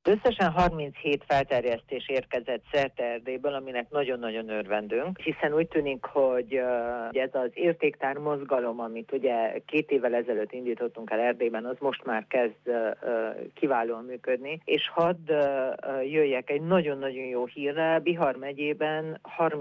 Összesen 37 felterjesztés érkezett szerte Erdélyből, aminek nagyon-nagyon örvendünk, hiszen úgy tűnik, hogy ez az értéktár mozgalom, amit ugye 2 évvel ezelőtt indítottunk el Erdélyben, az most már kezd kiválóan működni, és hadd jöjjek egy nagyon-nagyon jó hírrel. Bihar megyében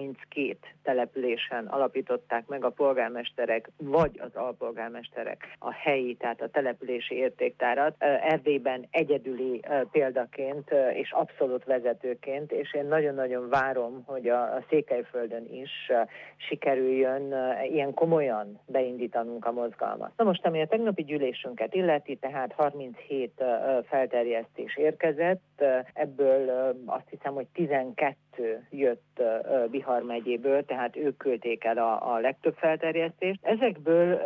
32 településen alapították meg a polgármesterek, vagy az alpolgármesterek a helyi, tehát a települési értéktárat. Erdélyben egyedüli példaként és abszolút vezetőként, és én nagyon-nagyon várom, hogy a Székelyföldön is sikerüljön ilyen komolyan beindítanunk a mozgalmat. Na most, ami a tegnapi gyűlésünket illeti, tehát 37 felterjesztés érkezett, ebből azt hiszem, hogy 12 jött Bihar megyéből, tehát ők küldték el a legtöbb felterjesztést. Ezekből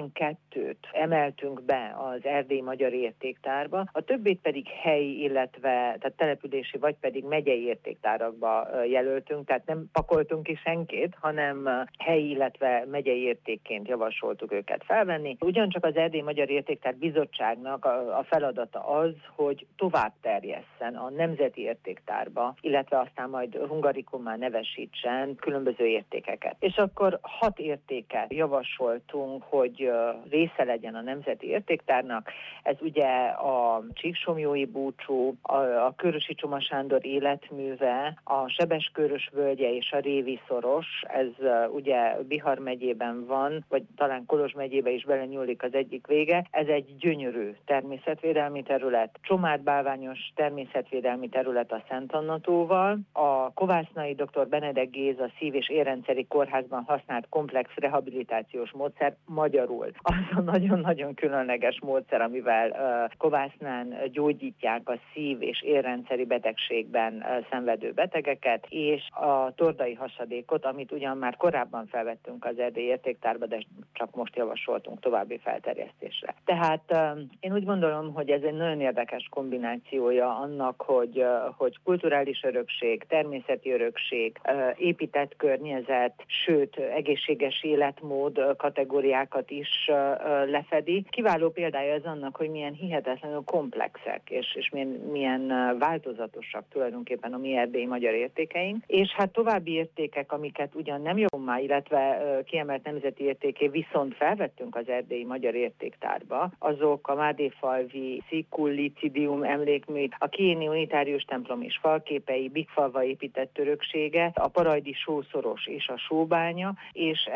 12-t emeltünk be az Erdély Magyar Értéktárba, a többit pedig helyi, illetve tehát települési, vagy pedig megyei értéktárakba jelöltünk, tehát nem pakoltunk ki senkit, hanem helyi, illetve megyei értékként javasoltuk őket felvenni. Ugyancsak az Erdély Magyar Értéktár Bizottságnak a feladata az, hogy tovább terjesszen a Nemzeti Értéktárba, illetve aztán majd hungarikummal nevesítsen különböző értékeket. És akkor 6 értéket javasoltunk, hogy része legyen a Nemzeti Értéktárnak. Ez ugye a Csíksomlyói búcsú, a Körösi Csoma Sándor életműve, a Sebeskörös völgye és a Révi szoros. Ez ugye Bihar megyében van, vagy talán Kolozs megyébe is belenyúlik az egyik vége. Ez egy gyönyörű természetvédelmi terület, Csomád-bálványos természetvédelmi terület a Szent Anna tóval, a Kovásznai dr. Benedek Géza Szív- és Érrendszeri Kórházban használt komplex rehabilitációs módszer, magyarul az a nagyon-nagyon különleges módszer, amivel Kovásznán gyógyítják a szív- és érrendszeri betegségben szenvedő betegeket, és a tordai hasadékot, amit ugyan már korábban felvettünk az Erdély Értéktárba, de csak most javasoltunk további felterjesztésre. Tehát én úgy gondolom, hogy ez egy nagyon érdekes kombinációja annak, hogy kulturális örökség, természeti örökség, épített környezet, sőt egészséges életmód kategóriákat is lefedi. Kiváló példája ez annak, hogy milyen hihetetlenül komplexek és milyen változatosak tulajdonképpen a mi erdélyi magyar értékeink. És hát további értékek, amiket ugyan nem jobbá, illetve kiemelt nemzeti értéké viszont felvettünk az Erdélyi Magyar Értéktárba, azok a Mádéfalvi Szikullicidium emlékmű, a Kiéni Unitárius templom és falképei, Bigfalva épített öröksége, a Parajdi sószoros és a sóbánya, és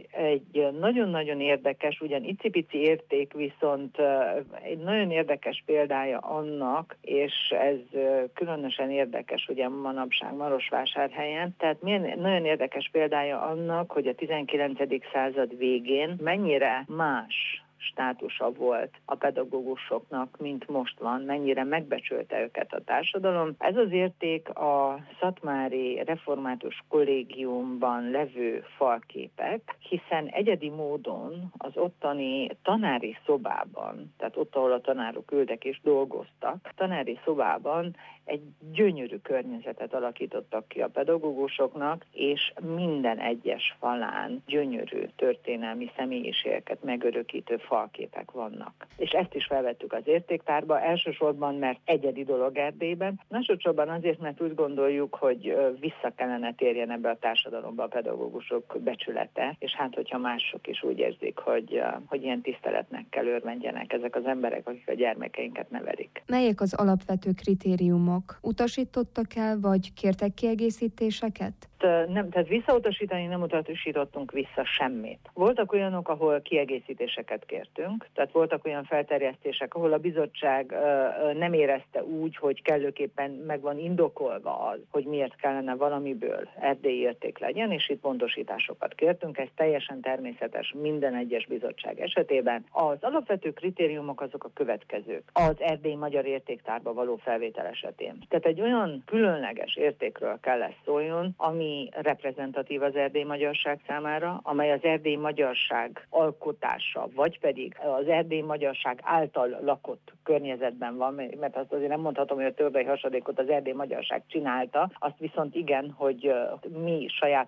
egy nagyon-nagyon érdekes, ugyan icipici érték, viszont egy nagyon érdekes példája annak, és ez különösen érdekes ugye manapság Marosvásárhelyen, tehát milyen nagyon érdekes példája annak, hogy a 19. század végén mennyire más státusa volt a pedagógusoknak, mint most van, mennyire megbecsülte őket a társadalom. Ez az érték a Szatmári Református Kollégiumban levő falképek, hiszen egyedi módon az ottani tanári szobában, tehát ott, ahol a tanárok ültek és dolgoztak, tanári szobában egy gyönyörű környezetet alakítottak ki a pedagógusoknak, és minden egyes falán gyönyörű történelmi személyiségeket megörökítő falképek vannak. És ezt is felvettük az értéktárba, elsősorban, mert egyedi dolog Erdélyben, másodszorban azért, mert úgy gondoljuk, hogy vissza kellene térjen ebbe a társadalomba a pedagógusok becsülete, és hát, hogyha mások is úgy érzik, hogy ilyen tiszteletnek kell örvendjenek ezek az emberek, akik a gyermekeinket nevelik. Melyek az alapvető kritériumok? Utasítottak el, vagy kértek kiegészítéseket? Nem, tehát visszautasítani nem utasítottunk vissza semmit. Voltak olyanok, ahol kiegészítéseket kértünk, tehát voltak olyan felterjesztések, ahol a bizottság nem érezte úgy, hogy kellőképpen meg van indokolva az, hogy miért kellene valamiből erdélyi érték legyen, és itt pontosításokat kértünk, ez teljesen természetes minden egyes bizottság esetében. Az alapvető kritériumok azok a következők az Erdély Magyar Értéktárba való felvétel esetén. Tehát egy olyan különleges értékről kell szóljon, ami ami reprezentatív az erdélyi magyarság számára, amely az erdélyi magyarság alkotása, vagy pedig az erdélyi magyarság által lakott környezetben van, mert azt azért nem mondhatom, hogy a tördei hasadékot az erdélyi magyarság csinálta, azt viszont igen, hogy mi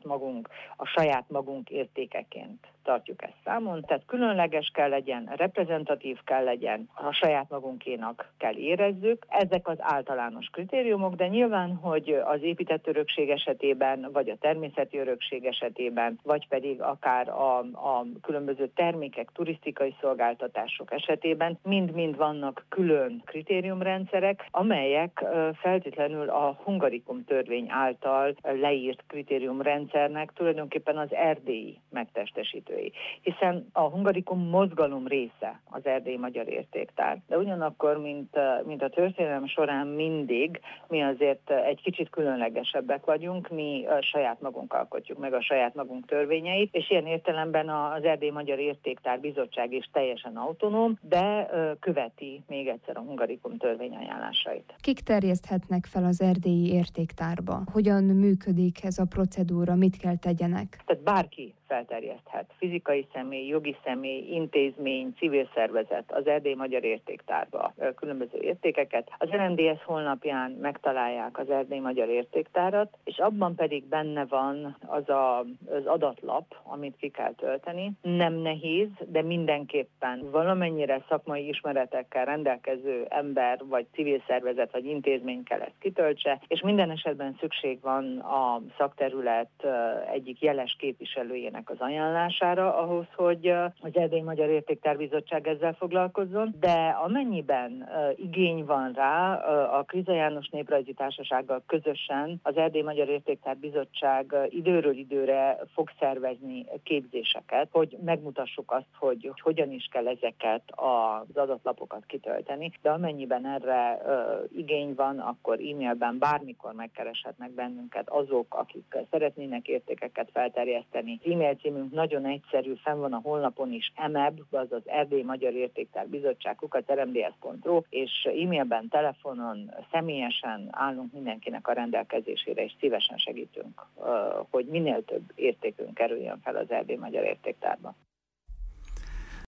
a saját magunk értékeként tartjuk ezt számon. Tehát különleges kell legyen, reprezentatív kell legyen, a saját magunkénak kell érezzük. Ezek az általános kritériumok, de nyilván, hogy az épített örökség esetében, vagy a természeti örökség esetében, vagy pedig akár a különböző termékek, turisztikai szolgáltatások esetében mind-mind vannak külön kritériumrendszerek, amelyek feltétlenül a Hungarikum törvény által leírt kritériumrendszernek tulajdonképpen az erdélyi megtestesítői. Hiszen a Hungarikum mozgalom része az erdélyi magyar értéktár. De ugyanakkor, mint a történelem során mindig, mi azért egy kicsit különlegesebbek vagyunk, mi saját magunk alkotjuk meg a saját magunk törvényeit, és ilyen értelemben az Erdélyi Magyar Értéktár Bizottság is teljesen autonóm, de követi még egyszer a Hungarikum törvény ajánlásait. Kik terjeszthetnek fel az erdélyi értéktárba? Hogyan működik ez a procedúra? Mit kell tegyenek? Tehát bárki felterjeszthet. Fizikai személy, jogi személy, intézmény, civil szervezet az Erdélyi Magyar Értéktárba különböző értékeket. Az RMDSZ honlapján megtalálják az Erdélyi Magyar Értéktárat, és abban pedig benne van az adatlap, amit ki kell tölteni. Nem nehéz, de mindenképpen valamennyire szakmai ismeretekkel rendelkező ember, vagy civil szervezet, vagy intézmény kell ezt kitöltse, és minden esetben szükség van a szakterület egyik jeles képviselőjének az ajánlására ahhoz, hogy az Erdélyi Magyar Értéktár Bizottság ezzel foglalkozzon, de amennyiben igény van rá, a Kriza János Néprajzi Társasággal közösen az Erdélyi Magyar Értéktár Bizottság időről időre fog szervezni képzéseket, hogy megmutassuk azt, hogy hogyan is kell ezeket az adatlapokat kitölteni, de amennyiben erre igény van, akkor e-mailben bármikor megkereshetnek bennünket azok, akik szeretnének értékeket felterjeszteni. E-mail címünk nagyon egyszerű, fenn van a honlapon is, emeb, azaz Erdélyi Magyar Értéktár Bizottság @rmds.ru, és e-mailben, telefonon, személyesen állunk mindenkinek a rendelkezésére, és szívesen segítünk, hogy minél több értékünk kerüljön fel az Erdélyi Magyar Értéktárba.